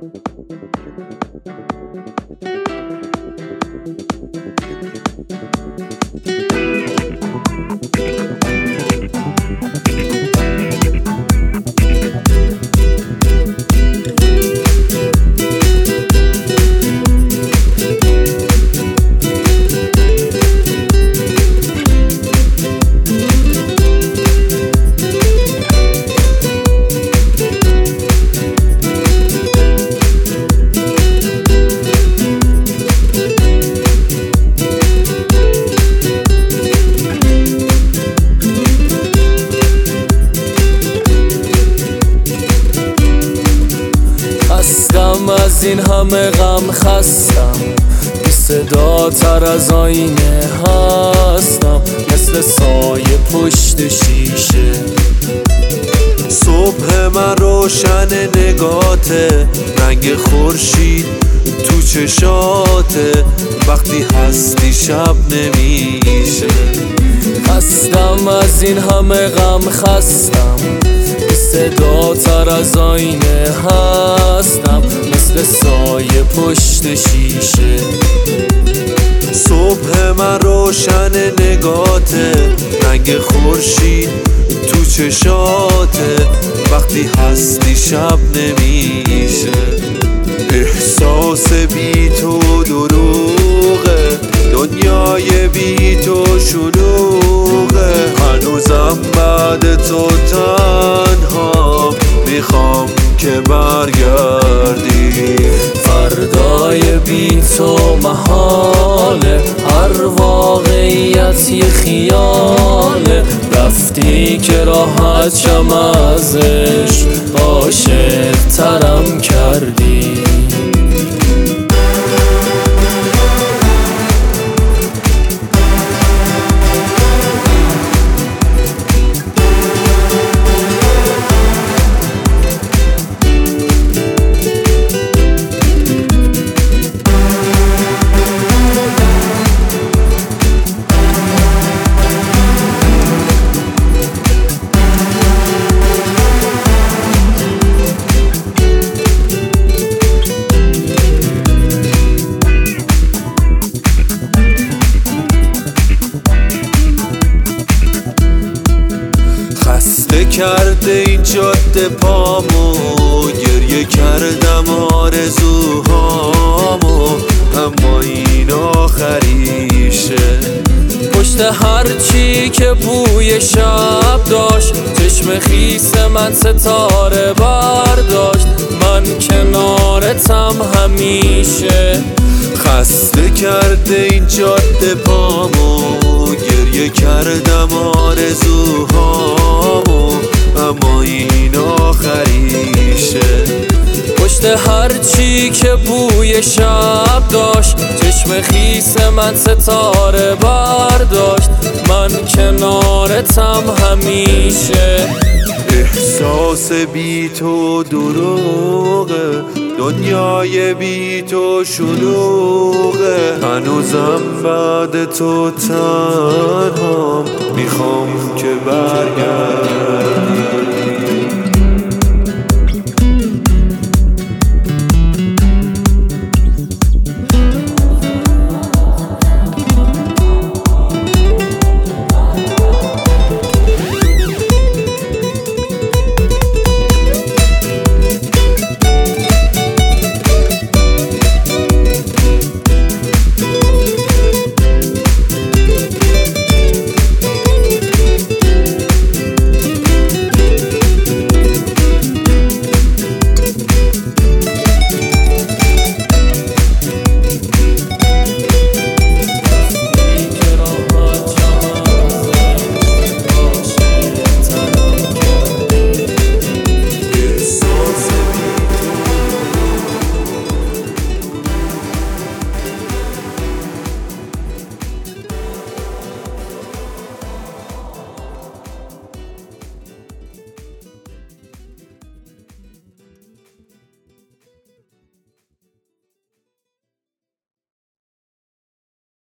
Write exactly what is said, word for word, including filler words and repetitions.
از این همه غم خستم، بی صدا تر از آینه هستم، مثل سایه پشت شیشه. صبح من روشن نگاته، رنگ خورشید تو چشاته، وقتی هستی شب نمیشه. خستم از این همه غم خستم، بی صدا تر از آینه هستم، مثل سایه پشت شیشه. صبح من روشن نگاته، رنگ خورشید تو چشاته، وقتی هستی شب نمیشه. احساس بی تو دروغه، دنیای بی تو شلوغه، هنوزم بعد تو تنها، میخوام که برگردی. فردای بی تو محاله، هر واقعیت یه خیاله، رفتی که راحت شم ازش، عاشق ترم کردی. خسته کرده این جاده پامو، گریه کردم آرزوهامو، اما این آخریشه. پشت هرچی که بوی شب داشت، چشم خیس من ستاره برداشت، من کنارتم همیشه. خسته کرده این جاده پامو، گریه کردم آرزوهامو، اما این آخریشه. پشت هرچی که بوی شب داشت، چشم خیس من ستاره برداشت، من کنارتم همیشه. احساس بی تو دروغه، دنیای بی تو شلوغه، هنوزم بعد تو تنهام، میخوام که برگردی.